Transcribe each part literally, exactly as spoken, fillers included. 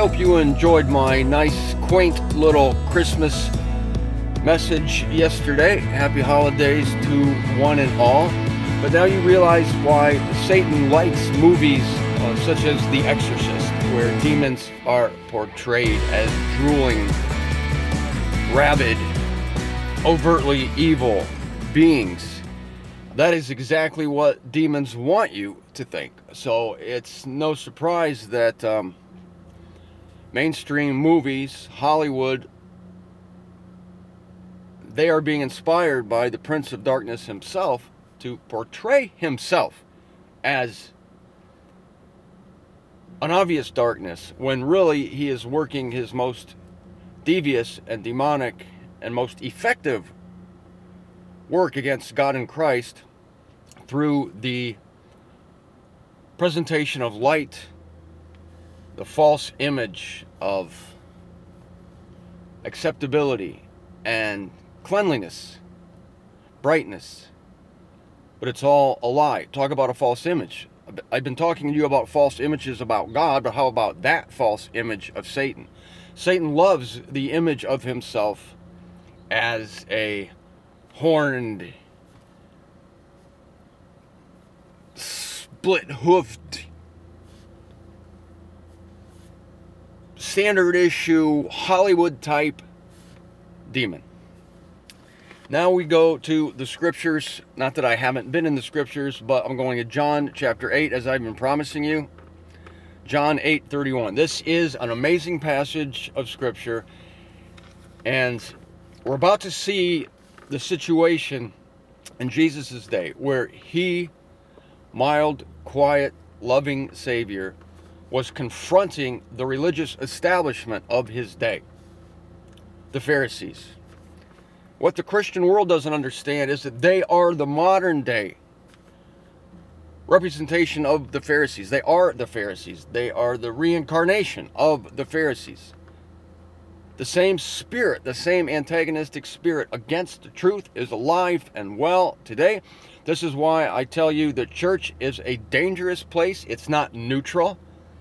hope you enjoyed my nice, quaint little Christmas message yesterday. Happy holidays to one and all. But now you realize why Satan likes movies uh, such as The Exorcist, where demons are portrayed as drooling, rabid, overtly evil beings. That is exactly what demons want you to think. So it's no surprise that um, mainstream movies, Hollywood, they are being inspired by the Prince of Darkness himself to portray himself as an obvious darkness, when really he is working his most devious and demonic and most effective work against God and Christ through the presentation of light, the false image of acceptability and cleanliness, brightness. But it's all a lie. Talk about a false image. I've been talking to you about false images about God, but how about that false image of Satan? Satan loves the image of himself as a horned, split-hoofed, standard issue, Hollywood type demon. Now we go to the scriptures. Not that I haven't been in the scriptures, but I'm going to John chapter eight, as I've been promising you. John eight thirty-one. This is an amazing passage of scripture, and we're about to see the situation in Jesus' day where he, mild, quiet, loving Savior, was confronting the religious establishment of his day, the Pharisees. What the Christian world doesn't understand is that they are the modern day representation of the Pharisees. They are the Pharisees. They are the reincarnation of the Pharisees. The same spirit, the same antagonistic spirit against the truth is alive and well today. This is why I tell you the church is a dangerous place. It's not neutral.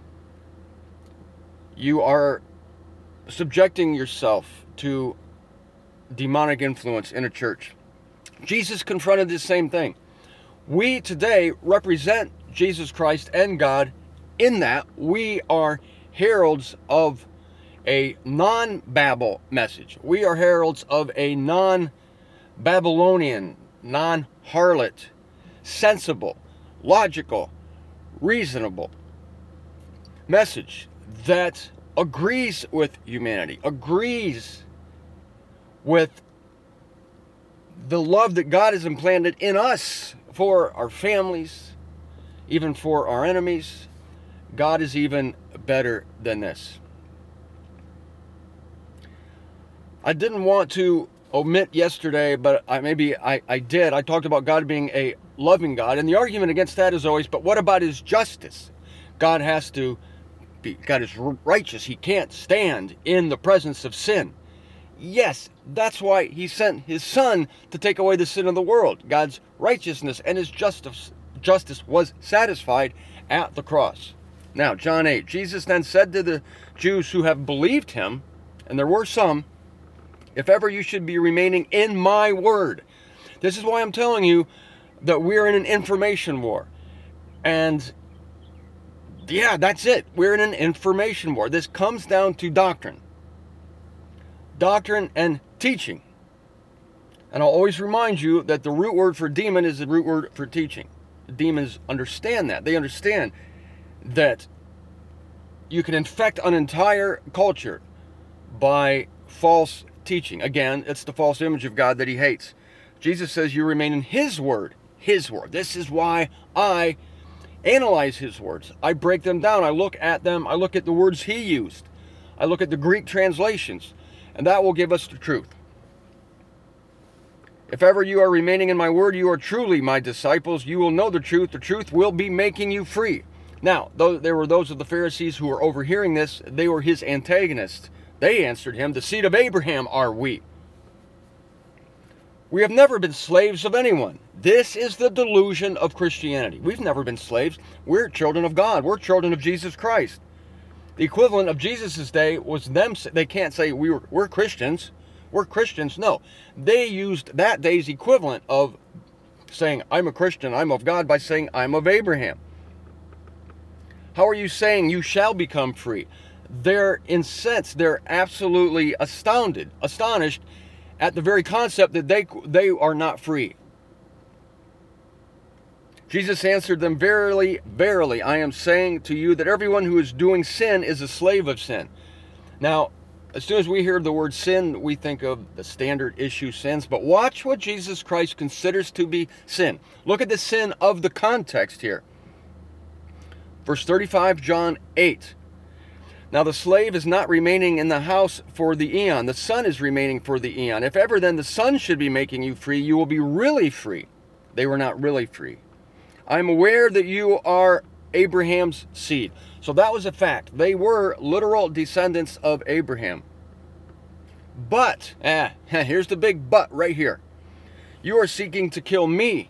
You are subjecting yourself to demonic influence in a church. Jesus confronted this same thing. We today represent Jesus Christ and God in that we are heralds of a non-Babel message. We are heralds of a non-Babylonian, non-harlot, sensible, logical, reasonable message that agrees with humanity, agrees with the love that God has implanted in us for our families, even for our enemies. God is even better than this. I didn't want to omit yesterday, but I, maybe I, I did. I talked about God being a loving God, and the argument against that is always, but what about his justice? God has to be, God is righteous. He can't stand in the presence of sin. Yes, that's why he sent his son to take away the sin of the world. God's righteousness and his justice, justice was satisfied at the cross. Now, John eight, Jesus then said to the Jews who have believed him, and there were some, if ever you should be remaining in my word. This is why I'm telling you that we're in an information war. And yeah, that's it. We're in an information war. This comes down to doctrine. Doctrine and teaching. And I'll always remind you that the root word for demon is the root word for teaching. The demons understand that. They understand that you can infect an entire culture by false teaching. Again, it's the false image of God that he hates. Jesus says you remain in his word. His word. This is why I analyze his words. I break them down. I look at them. I look at the words he used. I look at the Greek translations. And that will give us the truth. If ever you are remaining in my word, you are truly my disciples. You will know the truth. The truth will be making you free. Now, though there were those of the Pharisees who were overhearing this, they were his antagonists. They answered him, the seed of Abraham are we. We have never been slaves of anyone. This is the delusion of Christianity. We've never been slaves. We're children of God. We're children of Jesus Christ. The equivalent of Jesus' day was them. They can't say we were, we're Christians. We're Christians. No, they used that day's equivalent of saying, I'm a Christian, I'm of God, by saying, I'm of Abraham. How are you saying you shall become free? They're incensed. They're absolutely astounded, astonished at the very concept that they, they are not free. Jesus answered them, Verily, verily, I am saying to you that everyone who is doing sin is a slave of sin. Now, as soon as we hear the word sin, we think of the standard issue sins. But watch what Jesus Christ considers to be sin. Look at the sin of the context here. Verse thirty-five, John eight. Now the slave is not remaining in the house for the eon. The son is remaining for the eon. If ever then the son should be making you free, you will be really free. They were not really free. I am aware that you are Abraham's seed. So that was a fact. They were literal descendants of Abraham. But, eh, here's the big but right here. You are seeking to kill me,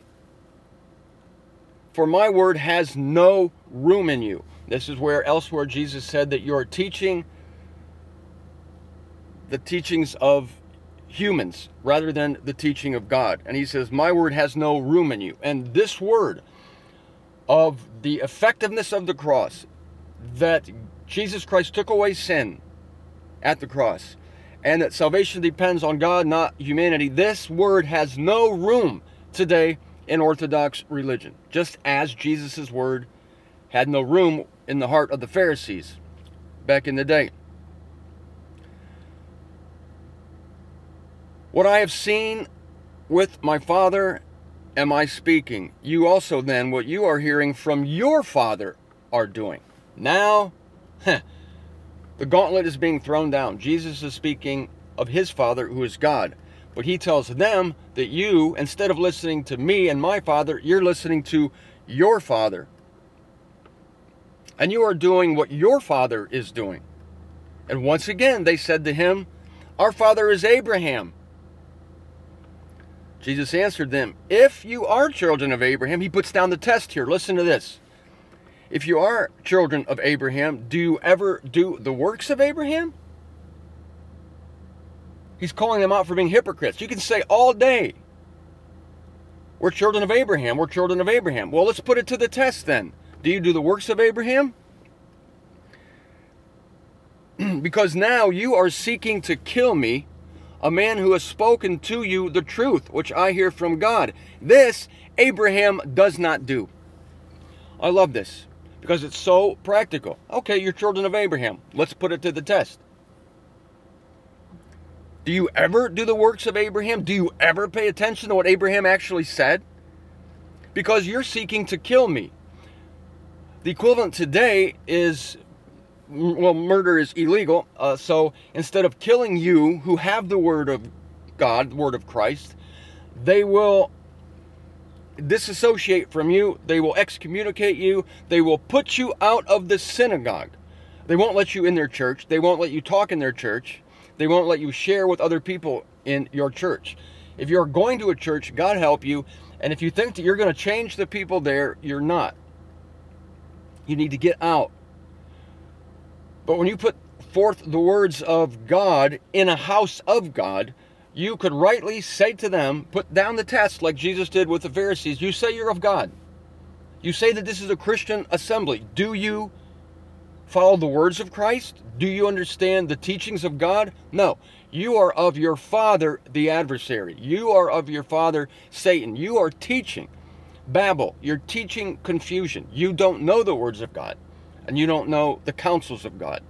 for my word has no room in you. This is where elsewhere Jesus said that you're teaching the teachings of humans rather than the teaching of God. And he says, my word has no room in you. And this word of the effectiveness of the cross, that Jesus Christ took away sin at the cross, and that salvation depends on God, not humanity. This word has no room today in Orthodox religion, just as Jesus' word had no room in the heart of the Pharisees back in the day. What I have seen with my Father am I speaking. You also then, what you are hearing from your father, are doing. Now, heh, the gauntlet is being thrown down. Jesus is speaking of his Father, who is God. But he tells them that you, instead of listening to me and my Father, you're listening to your father. And you are doing what your father is doing. And once again, they said to him, our father is Abraham. Jesus answered them, if you are children of Abraham, he puts down the test here. Listen to this. If you are children of Abraham, do you ever do the works of Abraham? He's calling them out for being hypocrites. You can say all day, we're children of Abraham, we're children of Abraham. Well, let's put it to the test then. Do you do the works of Abraham? Because now you are seeking to kill me, a man who has spoken to you the truth, which I hear from God. This Abraham does not do. I love this because it's so practical. Okay, you're children of Abraham. Let's put it to the test. Do you ever do the works of Abraham? Do you ever pay attention to what Abraham actually said? Because you're seeking to kill me. The equivalent today is, well, murder is illegal. Uh, so instead of killing you who have the word of God, the word of Christ, they will disassociate from you. They will excommunicate you. They will put you out of the synagogue. They won't let you in their church. They won't let you talk in their church. They won't let you share with other people in your church. If you're going to a church, God help you. And if you think that you're going to change the people there, you're not. You need to get out. But when you put forth the words of God in a house of God, you could rightly say to them, put down the test like Jesus did with the Pharisees. You say you're of God. You say that this is a Christian assembly. Do you follow the words of Christ? Do you understand the teachings of God? No. You are of your father, the adversary. You are of your father, Satan. You are teaching Babel. You're teaching confusion. You don't know the words of God, and you don't know the counsels of God.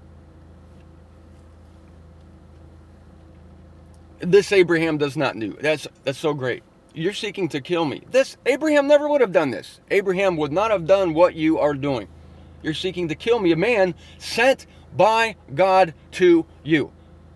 This Abraham does not know. That's, that's so great. You're seeking to kill me. This, Abraham never would have done this. Abraham would not have done what you are doing. You're seeking to kill me, a man sent by God to you.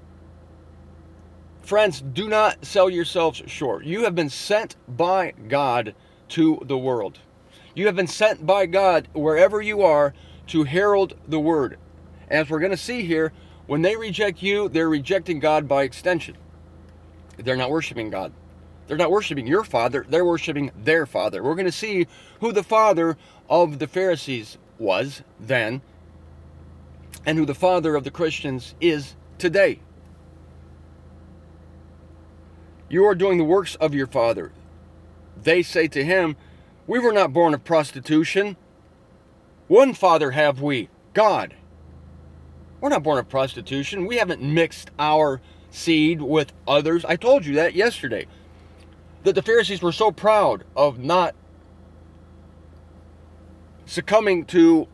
Friends, do not sell yourselves short. You have been sent by God to the world. You have been sent by God wherever you are to herald the word. As we're going to see here, when they reject you, they're rejecting God by extension. They're not worshiping God. They're not worshiping your father. They're worshiping their father. We're going to see who the father of the Pharisees was then and who the father of the Christians is today. You are doing the works of your father. They say to him, we were not born of prostitution. One father have we, God. We're not born of prostitution. We haven't mixed our seed with others. I told you that yesterday. That the Pharisees were so proud of not succumbing to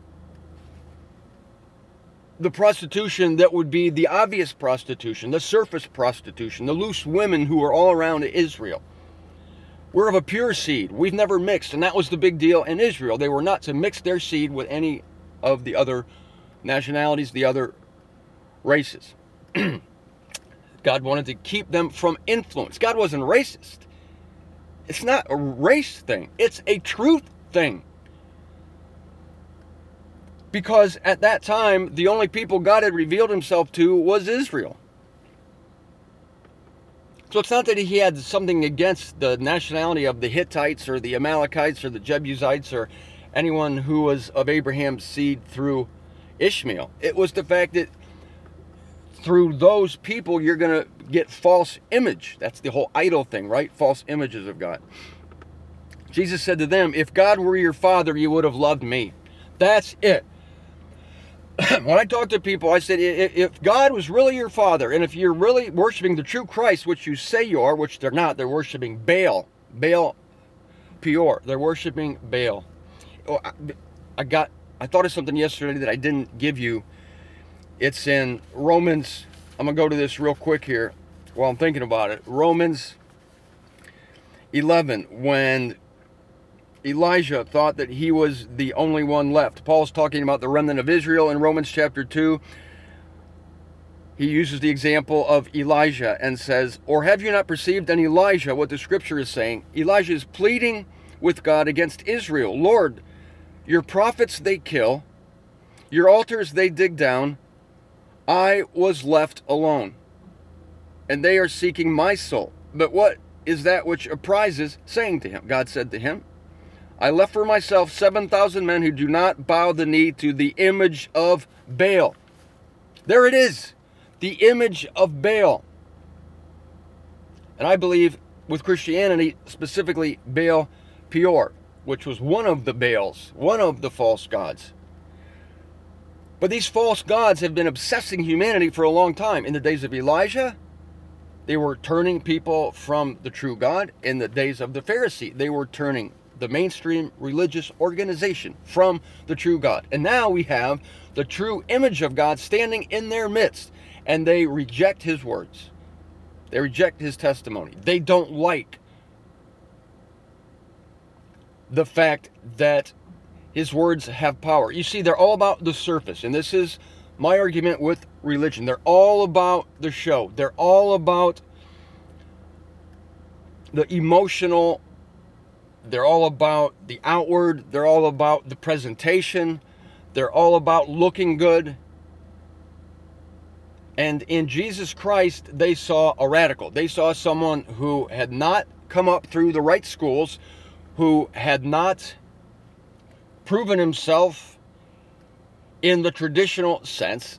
the prostitution that would be the obvious prostitution, the surface prostitution, the loose women who are all around Israel. We're of a pure seed. We've never mixed, and that was the big deal in Israel. They were not to mix their seed with any of the other nationalities, the other races. God wanted to keep them from influence. God wasn't racist. It's not a race thing. It's a truth thing. Because at that time, the only people God had revealed himself to was Israel. So it's not that he had something against the nationality of the Hittites or the Amalekites or the Jebusites or anyone who was of Abraham's seed through Ishmael. It was the fact that through those people, you're going to get false image. That's the whole idol thing, right? False images of God. Jesus said to them, if God were your father, you would have loved me. That's it. When I talk to people, I said, if God was really your father, and if you're really worshiping the true Christ, which you say you are, which they're not, they're worshiping Baal. Baal Peor. They're worshiping Baal. Oh, I, I got, I thought of something yesterday that I didn't give you. It's in Romans. I'm going to go to this real quick here while I'm thinking about it. Romans eleven, when Elijah thought that he was the only one left. Paul's talking about the remnant of Israel in Romans chapter two. He uses the example of Elijah and says, or have you not perceived in Elijah what the scripture is saying? Elijah is pleading with God against Israel. Lord, your prophets they kill, your altars they dig down. I was left alone, and they are seeking my soul. But what is that which apprises, saying to him? God said to him, I left for myself seven thousand men who do not bow the knee to the image of Baal. There it is, the image of Baal. And I believe with Christianity, specifically Baal Peor, which was one of the Baals, one of the false gods. But these false gods have been obsessing humanity for a long time. In the days of Elijah, they were turning people from the true God. In the days of the Pharisee, they were turning the mainstream religious organization from the true God. And now we have the true image of God standing in their midst, and they reject his words. They reject his testimony. They don't like the fact that his words have power. You see, they're all about the surface, and this is my argument with religion. They're all about the show. They're all about the emotional. They're all about the outward. They're all about the presentation. They're all about looking good. And in Jesus Christ, they saw a radical. They saw someone who had not come up through the right schools, who had not proven himself in the traditional sense.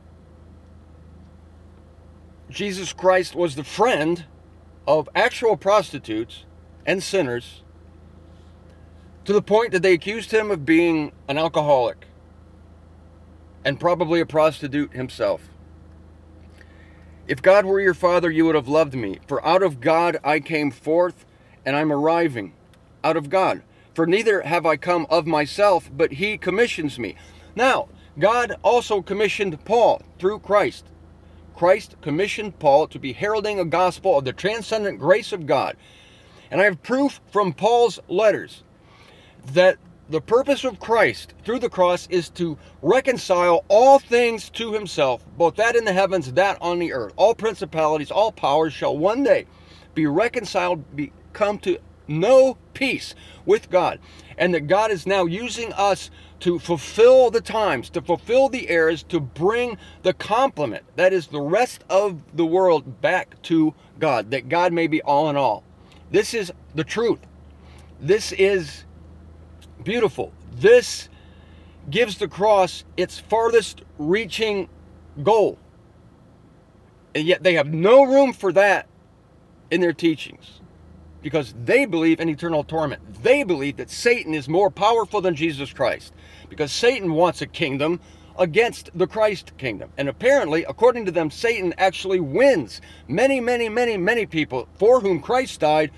Jesus Christ was the friend of actual prostitutes and sinners, to the point that they accused him of being an alcoholic and probably a prostitute himself. If God were your father, you would have loved me. For out of God I came forth, and I'm arriving out of God. For neither have I come of myself, but he commissions me. Now, God also commissioned Paul through Christ. Christ commissioned Paul to be heralding a gospel of the transcendent grace of God. And I have proof from Paul's letters that the purpose of Christ through the cross is to reconcile all things to himself, both that in the heavens, that on the earth. All principalities, all powers shall one day be reconciled, be, come to know peace with God. And that God is now using us to fulfill the times, to fulfill the eras, to bring the complement, that is the rest of the world, back to God, that God may be all in all. This is the truth. This is beautiful. This gives the cross its farthest reaching goal. And yet they have no room for that in their teachings, because they believe in eternal torment. They believe that Satan is more powerful than Jesus Christ, because Satan wants a kingdom against the Christ kingdom. And apparently, according to them, Satan actually wins many, many, many, many people for whom Christ died,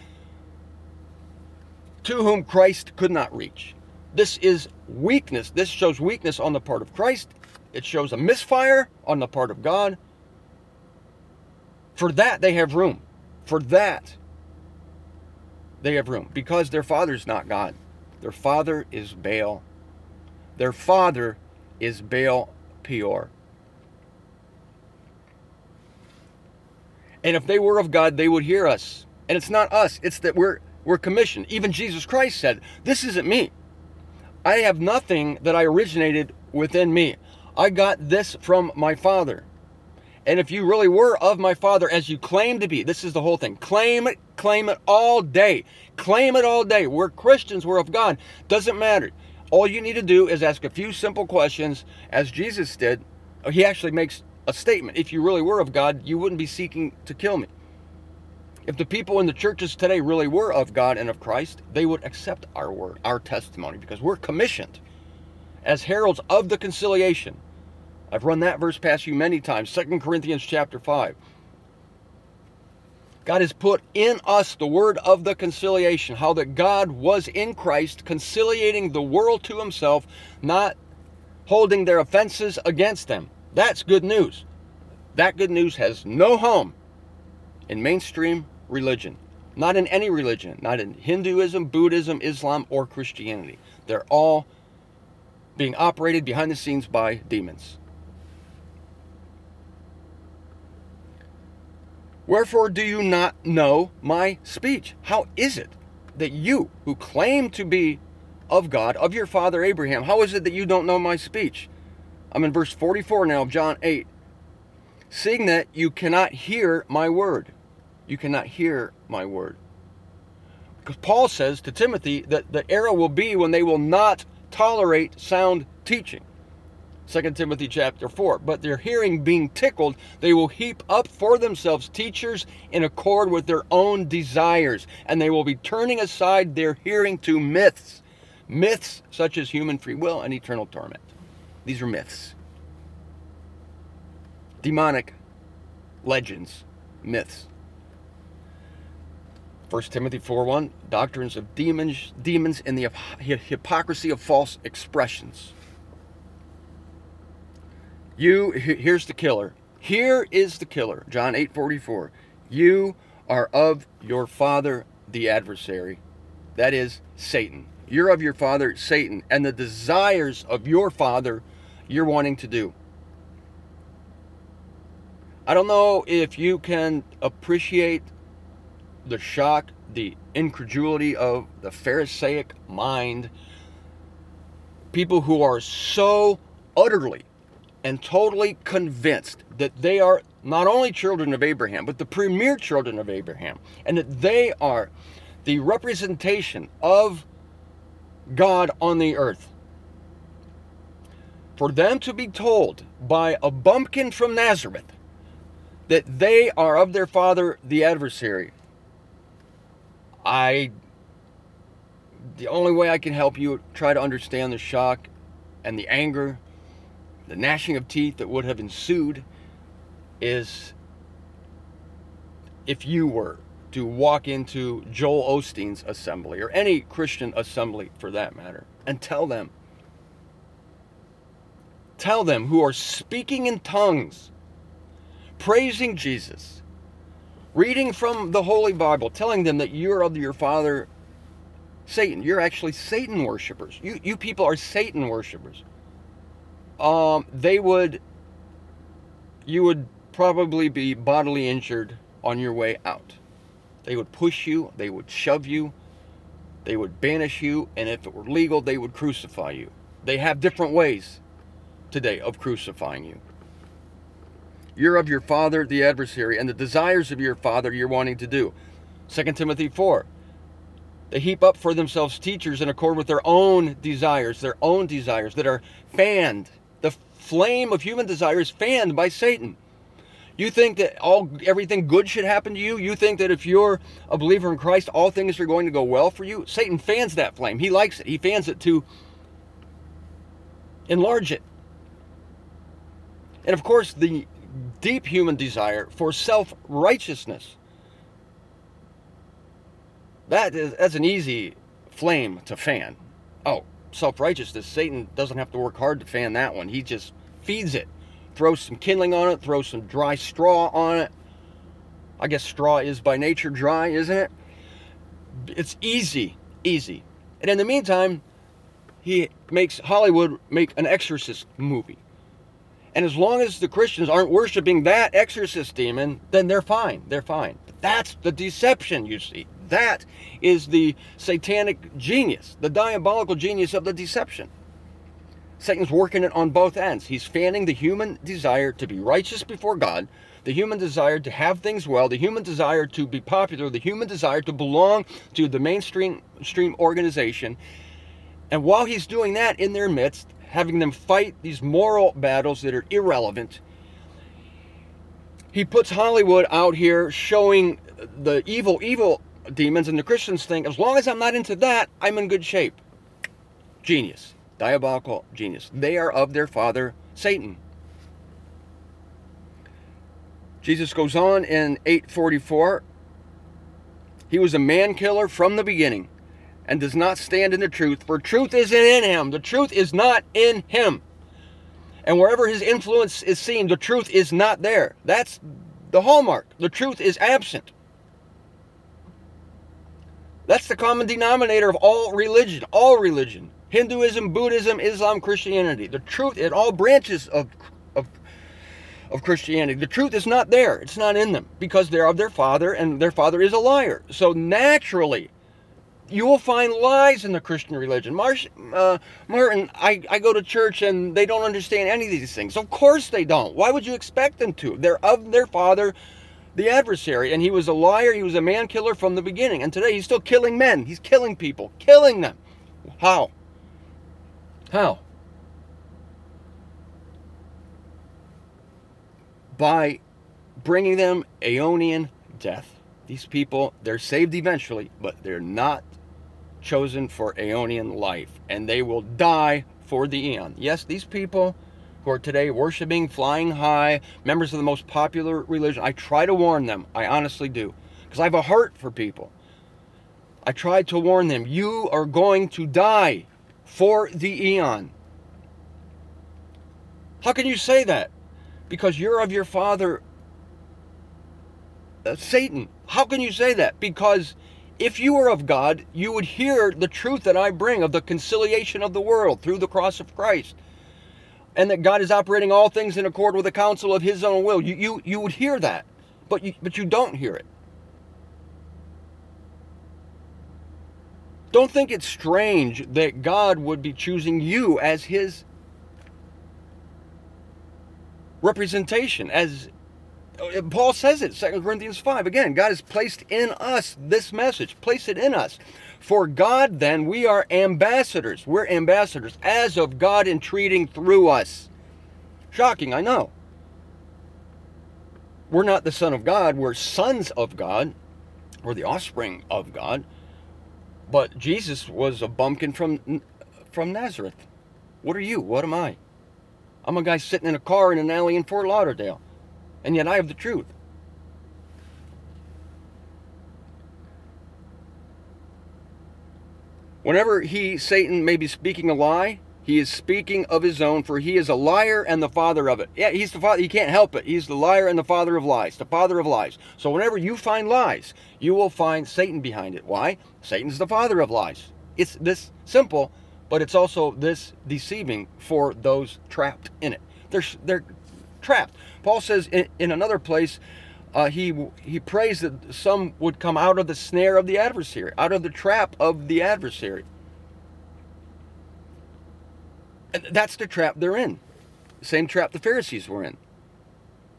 to whom Christ could not reach. This is weakness. This shows weakness on the part of Christ. It shows a misfire on the part of God. For that, they have room. For that, they have room. Because their father's not God. Their father is Baal. Their father is Baal Peor. And if they were of God, they would hear us. And it's not us. It's that we're, we're commissioned. Even Jesus Christ said, this isn't me. I have nothing that I originated within me. I got this from my Father. And if you really were of my Father, as you claim to be, this is the whole thing. Claim it, claim it all day. Claim it all day. We're Christians, we're of God. Doesn't matter. All you need to do is ask a few simple questions, as Jesus did. He actually makes a statement. If you really were of God, you wouldn't be seeking to kill me. If the people in the churches today really were of God and of Christ, they would accept our word, our testimony, because we're commissioned as heralds of the conciliation. I've run that verse past you many times, Second Corinthians chapter five. God has put in us the word of the conciliation, how that God was in Christ conciliating the world to himself, not holding their offenses against them. That's good news. That good news has no home in mainstream religion. Not in any religion. Not in Hinduism, Buddhism, Islam, or Christianity. They're all being operated behind the scenes by demons. Wherefore do you not know my speech? How is it that you, who claim to be of God, of your father Abraham, how is it that you don't know my speech? I'm in verse forty-four now of John eight. Seeing that you cannot hear my word. You cannot hear my word. Because Paul says to Timothy that the era will be when they will not tolerate sound teaching. Second Timothy chapter four. But their hearing being tickled, they will heap up for themselves teachers in accord with their own desires. And they will be turning aside their hearing to myths. Myths such as human free will and eternal torment. These are myths. Demonic legends. Myths. First Timothy four one. Doctrines of demons, demons and the hypocrisy of false expressions. You, here's the killer. Here is the killer. John eight forty-four. You are of your father, the adversary. That is Satan. You're of your father, Satan, and the desires of your father you're wanting to do. I don't know if you can appreciate the shock, the incredulity of the Pharisaic mind. People who are so utterly and totally convinced that they are not only children of Abraham, but the premier children of Abraham, and that they are the representation of God on the earth. For them to be told by a bumpkin from Nazareth that they are of their father, the adversary, I, the only way I can help you try to understand the shock and the anger, the gnashing of teeth that would have ensued, is if you were to walk into Joel Osteen's assembly, or any Christian assembly for that matter, and tell them, tell them who are speaking in tongues, praising Jesus, reading from the Holy Bible, telling them that you're of your father, Satan. You're actually Satan worshipers. You, you people are Satan worshipers. Um, they would, you would probably be bodily injured on your way out. They would push you, they would shove you, they would banish you, and if it were legal, they would crucify you. They have different ways today of crucifying you. You're of your father, the adversary, and the desires of your father you're wanting to do. Second Timothy four. They heap up for themselves teachers in accord with their own desires, their own desires that are fanned. The flame of human desire is fanned by Satan. You think that all everything good should happen to you? You think that if you're a believer in Christ, all things are going to go well for you? Satan fans that flame. He likes it. He fans it to enlarge it. And of course, the deep human desire for self-righteousness. That is, that's an easy flame to fan. Oh, self-righteousness. Satan doesn't have to work hard to fan that one. He just feeds it. Throws some kindling on it. Throws some dry straw on it. I guess straw is by nature dry, isn't it? It's easy. Easy. And in the meantime, he makes Hollywood make an exorcist movie. And as long as the Christians aren't worshiping that exorcist demon, then they're fine. They're fine. But that's the deception, you see. That is the satanic genius, the diabolical genius of the deception. Satan's working it on both ends. He's fanning the human desire to be righteous before God, the human desire to have things well, the human desire to be popular, the human desire to belong to the mainstream stream organization. And while he's doing that in their midst, having them fight these moral battles that are irrelevant, he puts Hollywood out here showing the evil, evil demons, and the Christians think, as long as I'm not into that, I'm in good shape. Genius. Diabolical genius. They are of their father, Satan. Jesus goes on in eight forty-four. He was a man killer from the beginning, and does not stand in the truth, for truth isn't in him. The truth is not in him. And wherever his influence is seen, the truth is not there. That's the hallmark. The truth is absent. That's the common denominator of all religion. All religion. Hinduism, Buddhism, Islam, Christianity. The truth in all branches of, of, of Christianity. The truth is not there. It's not in them. Because they're of their father, and their father is a liar. So naturally, you will find lies in the Christian religion. Marsh, uh, Martin, I, I go to church and they don't understand any of these things. Of course they don't. Why would you expect them to? They're of their father, the adversary. And he was a liar. He was a man killer from the beginning. And today he's still killing men. He's killing people. Killing them. How? How? By bringing them Aeonian death. These people, they're saved eventually, but they're not chosen for Aeonian life, and they will die for the eon. Yes, these people who are today worshiping, flying high, members of the most popular religion, I try to warn them. I honestly do, because I have a heart for people. I try to warn them, you are going to die for the eon. How can you say that? Because you're of your father, uh, Satan. How can you say that? Because if you were of God, you would hear the truth that I bring of the conciliation of the world through the cross of Christ. And that God is operating all things in accord with the counsel of his own will. You, you, you would hear that, but you, but you don't hear it. Don't think it's strange that God would be choosing you as his representation, as Paul says it, Second Corinthians five. Again, God has placed in us this message. Place it in us. For God, then, we are ambassadors. We're ambassadors as of God entreating through us. Shocking, I know. We're not the son of God. We're sons of God. We're the offspring of God. But Jesus was a bumpkin from, from Nazareth. What are you? What am I? I'm a guy sitting in a car in an alley in Fort Lauderdale. And yet I have the truth. Whenever he, Satan, may be speaking a lie, he is speaking of his own, for he is a liar and the father of it. Yeah, he's the father. He can't help it. He's the liar and the father of lies. The father of lies. So whenever you find lies, you will find Satan behind it. Why? Satan's the father of lies. It's this simple, but it's also this deceiving for those trapped in it. They're, they're trapped. Paul says in, in another place, uh, he he prays that some would come out of the snare of the adversary, out of the trap of the adversary. And that's the trap they're in. The same trap the Pharisees were in.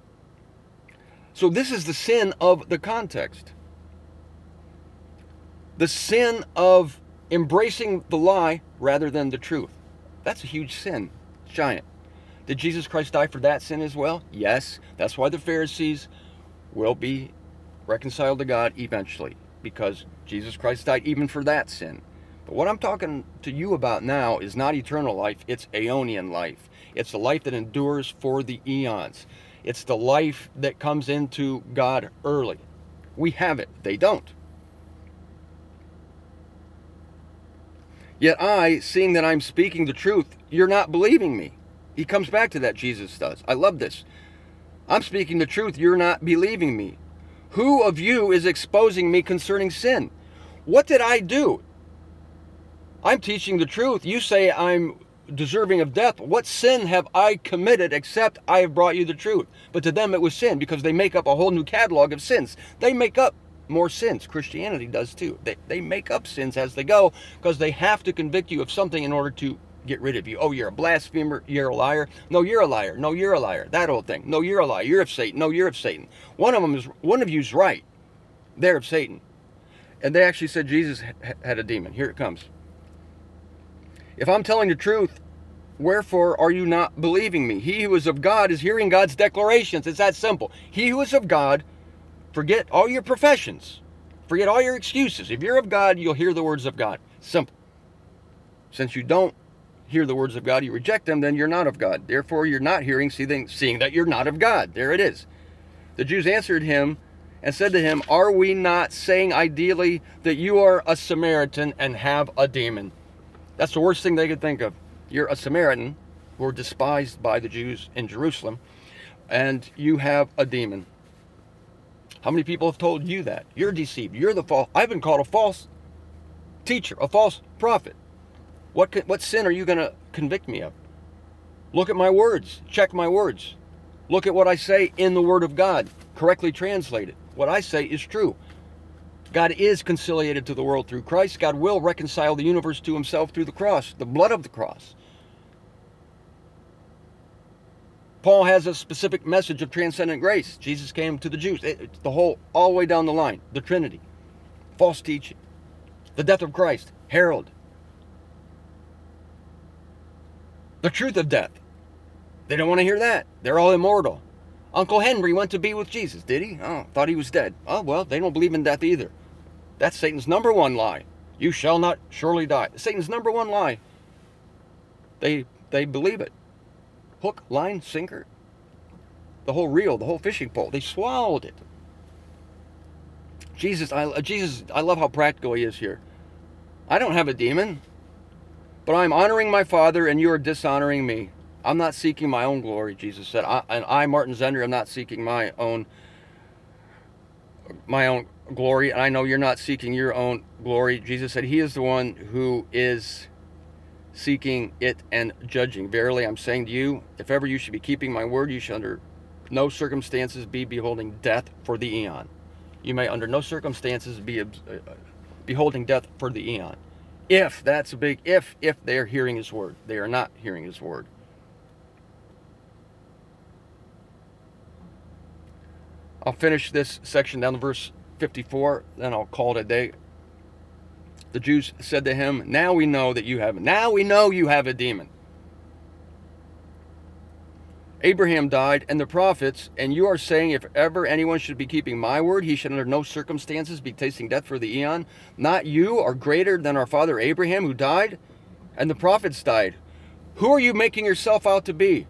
So this is the sin of the context. The sin of embracing the lie rather than the truth. That's a huge sin. It's giant. Did Jesus Christ die for that sin as well? Yes. That's why the Pharisees will be reconciled to God eventually, because Jesus Christ died even for that sin. But what I'm talking to you about now is not eternal life, it's aeonian life. It's the life that endures for the eons. It's the life that comes into God early. We have it. They don't. Yet I, seeing that I'm speaking the truth, you're not believing me. He comes back to that, Jesus does. I love this. I'm speaking the truth, you're not believing me. Who of you is exposing me concerning sin? What did I do? I'm teaching the truth. You say I'm deserving of death. What sin have I committed except I have brought you the truth? But to them it was sin, because they make up a whole new catalog of sins. They make up more sins. Christianity does too. They, they make up sins as they go, because they have to convict you of something in order to get rid of you. Oh, you're a blasphemer. You're a liar. No, you're a liar. No, you're a liar. That old thing. No, you're a liar. You're of Satan. No, you're of Satan. One of them is, one of you's right. They're of Satan. And they actually said Jesus had a demon. Here it comes. If I'm telling the truth, wherefore are you not believing me? He who is of God is hearing God's declarations. It's that simple. He who is of God, forget all your professions. Forget all your excuses. If you're of God, you'll hear the words of God. Simple. Since you don't hear the words of God, you reject them, then you're not of God. Therefore, you're not hearing, seeing, seeing that you're not of God. There it is. The Jews answered him and said to him, are we not saying ideally that you are a Samaritan and have a demon? That's the worst thing they could think of. You're a Samaritan who are despised by the Jews in Jerusalem, and you have a demon. How many people have told you that? You're deceived. You're the false. I've been called a false teacher, a false prophet. What, what sin are you going to convict me of? Look at my words. Check my words. Look at what I say in the Word of God. Correctly translated. What I say is true. God is conciliated to the world through Christ. God will reconcile the universe to himself through the cross, the blood of the cross. Paul has a specific message of transcendent grace. Jesus came to the Jews. It, it's the whole, all the way down the line. The Trinity. False teaching. The death of Christ. Herald. The truth of death. They don't want to hear that. They're all immortal. Uncle Henry went to be with Jesus, did he? Oh, thought he was dead. Oh, well, they don't believe in death either. That's Satan's number one lie. You shall not surely die. Satan's number one lie. They they believe it. Hook, line, sinker. The whole reel, the whole fishing pole. They swallowed it. Jesus, I, Jesus, I love how practical he is here. I don't have a demon, but I'm honoring my Father and you are dishonoring me. I'm not seeking my own glory, Jesus said. I, and I, Martin Zender, am not seeking my own my own glory. And I know you're not seeking your own glory. Jesus said he is the one who is seeking it and judging. Verily, I'm saying to you, if ever you should be keeping my word, you should under no circumstances be beholding death for the eon. You may under no circumstances be uh, beholding death for the eon. If, that's a big if, if they are hearing his word. They are not hearing his word. I'll finish this section down to verse fifty-four, then I'll call it a day. The Jews said to him, now we know that you have, now we know you have a demon. Abraham died and the prophets, and you are saying if ever anyone should be keeping my word, he should under no circumstances be tasting death for the eon. Not you are greater than our father Abraham, who died, and the prophets died. Who are you making yourself out to be?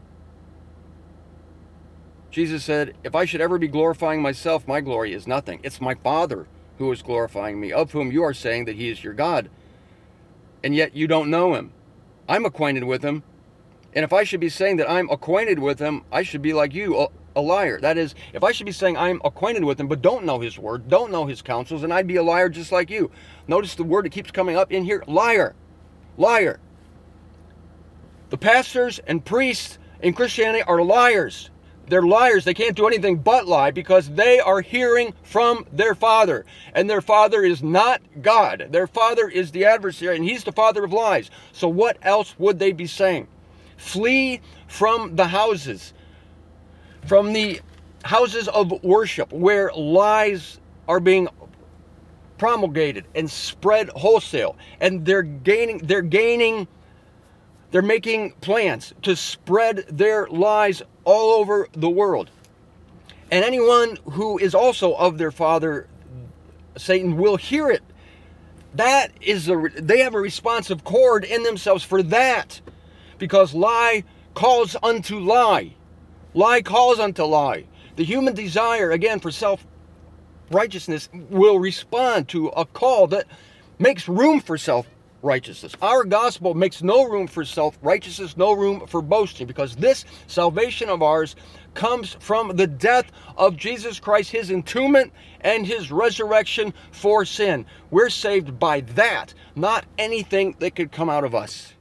Jesus said, if I should ever be glorifying myself, my glory is nothing. It's my Father who is glorifying me, of whom you are saying that he is your God. And yet you don't know him. I'm acquainted with him. And if I should be saying that I'm acquainted with him, I should be like you, a, a liar. That is, if I should be saying I'm acquainted with him, but don't know his word, don't know his counsels, and I'd be a liar just like you. Notice the word that keeps coming up in here, liar. Liar. The pastors and priests in Christianity are liars. They're liars. They can't do anything but lie because they are hearing from their father. And their father is not God. Their father is the adversary, and he's the father of lies. So what else would they be saying? Flee from the houses, from the houses of worship where lies are being promulgated and spread wholesale. And they're gaining, they're gaining, they're making plans to spread their lies all over the world. And anyone who is also of their father, Satan, will hear it. That is a, they have a responsive chord in themselves for that. Because lie calls unto lie. Lie calls unto lie. The human desire, again, for self-righteousness will respond to a call that makes room for self-righteousness. Our gospel makes no room for self-righteousness, no room for boasting, because this salvation of ours comes from the death of Jesus Christ, his entombment and his resurrection for sin. We're saved by that, not anything that could come out of us.